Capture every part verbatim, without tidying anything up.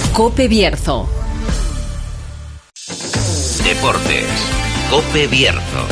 COPE Bierzo. Deportes. COPE Bierzo.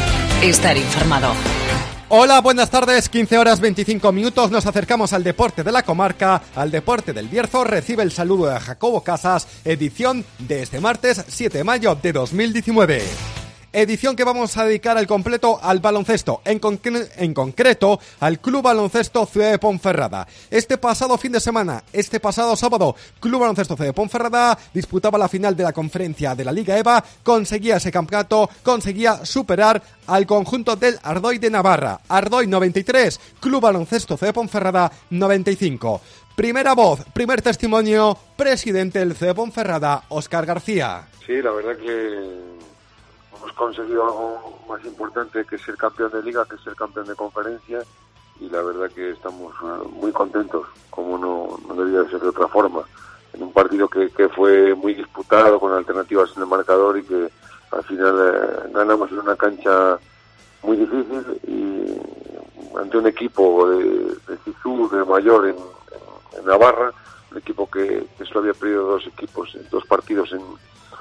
Estar informado. Hola, buenas tardes, quince horas veinticinco minutos, nos acercamos al deporte de la comarca, al deporte del Bierzo. Recibe el saludo de Jacobo Casas, edición de este martes siete de mayo de dos mil diecinueve. Edición que vamos a dedicar al completo al baloncesto, en, concre- en concreto al Club Baloncesto Ciudad de Ponferrada. Este pasado fin de semana, este pasado sábado, Club Baloncesto Ciudad de Ponferrada disputaba la final de la conferencia de la Liga E V A, conseguía ese campeonato, conseguía superar al conjunto del Ardoy de Navarra. Ardoy noventa y tres, Club Baloncesto Ciudad de Ponferrada noventa y cinco. Primera voz, primer testimonio, presidente del Ciudad de Ponferrada, Óscar García. Sí, la verdad que hemos conseguido algo más importante que ser campeón de liga, que ser campeón de conferencia, y la verdad que estamos muy contentos, como no, no debía ser de otra forma, en un partido que, que fue muy disputado, con alternativas en el marcador, y que al final eh, ganamos en una cancha muy difícil y ante un equipo de, de Cizú, de Mayor en, en, en Navarra, un equipo que, que solo había perdido dos equipos, dos partidos en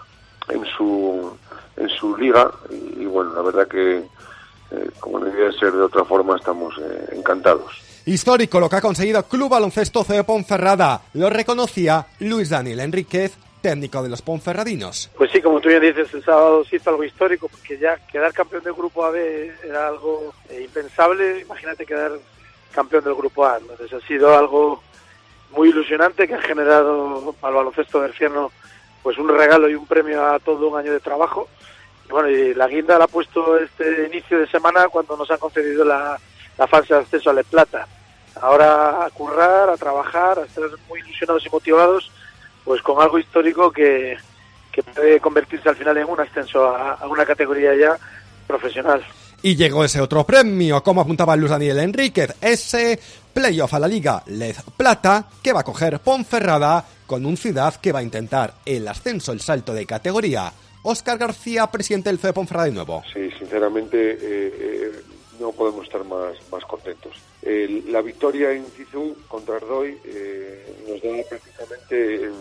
en su en su liga, y, y bueno, la verdad que eh, como no debía ser de otra forma, estamos eh, encantados. Histórico lo que ha conseguido Club Baloncesto C de Ponferrada, lo reconocía Luis Daniel Enríquez, técnico de los ponferradinos. Pues sí, como tú bien dices, el sábado se hizo algo histórico, porque ya quedar campeón del Grupo A B era algo eh, impensable. Imagínate quedar campeón del Grupo A. Entonces ha sido algo muy ilusionante, que ha generado al baloncesto berciano pues un regalo y un premio a todo un año de trabajo. Y bueno, y la guinda la ha puesto este inicio de semana, cuando nos han concedido la, la fase de acceso a La Plata. Ahora a currar, a trabajar, a estar muy ilusionados y motivados, pues con algo histórico que, que puede convertirse al final en un ascenso a, a una categoría ya profesional. Y llegó ese otro premio, como apuntaba Luis Daniel Enríquez, ese playoff a la Liga Lez Plata que va a coger Ponferrada, con un Ciudad que va a intentar el ascenso, el salto de categoría. Óscar García, presidente del C de Ponferrada de nuevo. Sí, sinceramente eh, eh, no podemos estar más, más contentos. Eh, la victoria en Cizú contra Ardoy eh, nos da prácticamente el,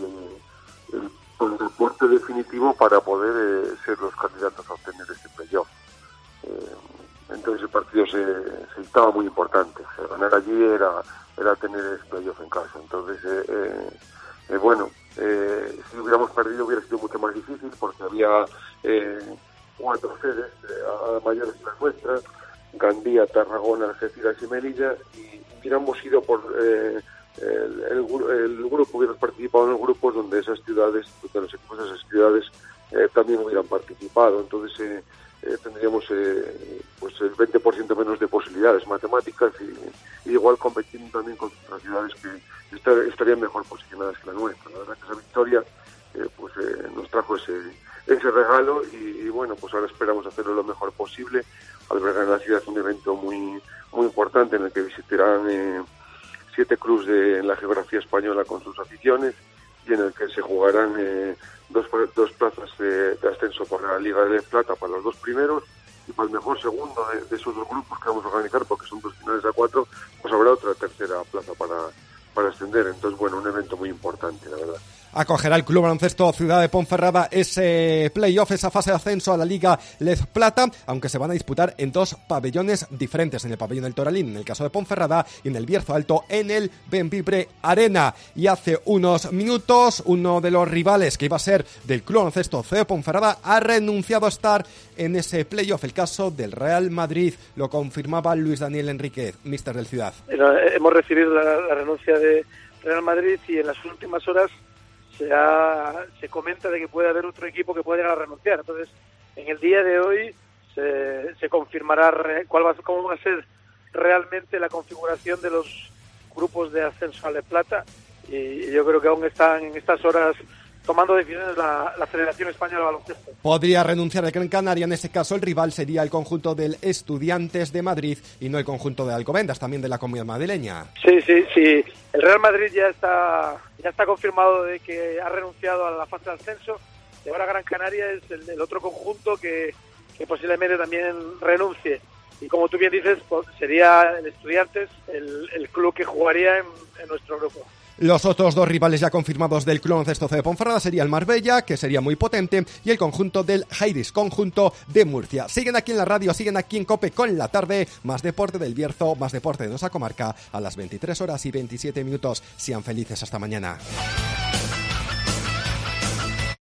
el, el reporte definitivo para poder eh, ser los candidatos a obtener este playoff. Eh, entonces el partido se, se estaba muy importante. O sea, ganar allí era, era tener el playoff en casa. Entonces, eh, eh, eh, bueno, eh, si hubiéramos perdido hubiera sido mucho más difícil, porque había eh, cuatro sedes, eh, a mayores que las nuestras: Gandía, Tarragona, Algeciras y Melilla, y hubiéramos ido por eh, el, el, el grupo, hubiéramos participado en los grupos donde esas ciudades, donde los equipos de esas ciudades eh, también hubieran participado. Entonces eh, eh, tendríamos eh, pues el veinte por ciento menos de posibilidades matemáticas, y, y igual competiendo también con otras ciudades que estar, estarían mejor posicionadas que la nuestra. La verdad que esa victoria eh, pues eh, nos trajo ese, ese regalo, y, y bueno, pues ahora esperamos hacerlo lo mejor posible. Albergar en la ciudad un evento muy muy importante, en el que visitarán eh, siete clubes de, en la geografía española con sus aficiones, y en el que se jugarán eh, dos, dos plazas de, de ascenso para la Liga de Plata para los dos primeros, y para el mejor segundo de, de esos dos grupos que vamos a organizar, porque son dos finales a cuatro, pues habrá otra tercera plaza para, para ascender. Entonces, bueno, un evento muy importante, la verdad. Acogerá el Club Baloncesto Ciudad de Ponferrada ese playoff, esa fase de ascenso a la Liga Lez Plata, aunque se van a disputar en dos pabellones diferentes, en el pabellón del Toralín, en el caso de Ponferrada, y en el Bierzo Alto, en el Benvibre Arena. Y hace unos minutos, uno de los rivales que iba a ser del Club Baloncesto Ciudad de Ponferrada ha renunciado a estar en ese playoff, el caso del Real Madrid. Lo confirmaba Luis Daniel Enríquez, míster del Ciudad. Hemos recibido la, la renuncia de Real Madrid, y en las últimas horas Se, ha, se comenta de que puede haber otro equipo que pueda llegar a renunciar. Entonces, en el día de hoy se, se confirmará re, cuál va, cómo va a ser realmente la configuración de los grupos de ascenso a La Plata, y, y yo creo que aún están en estas horas tomando decisiones la, la Federación Española de Baloncesto. Podría renunciar el Gran Canaria. En ese caso el rival sería el conjunto del Estudiantes de Madrid y no el conjunto de Alcobendas, también de la Comunidad Madrileña. Sí, sí, sí. El Real Madrid ya está ya está confirmado de que ha renunciado a la fase de ascenso, y ahora Gran Canaria es el, el otro conjunto que, que posiblemente también renuncie. Y como tú bien dices, pues sería el Estudiantes el, el club que jugaría en, en nuestro grupo. Los otros dos rivales ya confirmados del Club Baloncesto C de Ponferrada sería el Marbella, que sería muy potente, y el conjunto del Jairis, conjunto de Murcia. Siguen aquí en la radio, siguen aquí en COPE con la tarde, más deporte del Bierzo, más deporte de nuestra comarca, a las veintitrés horas y veintisiete minutos. Sean felices, hasta mañana.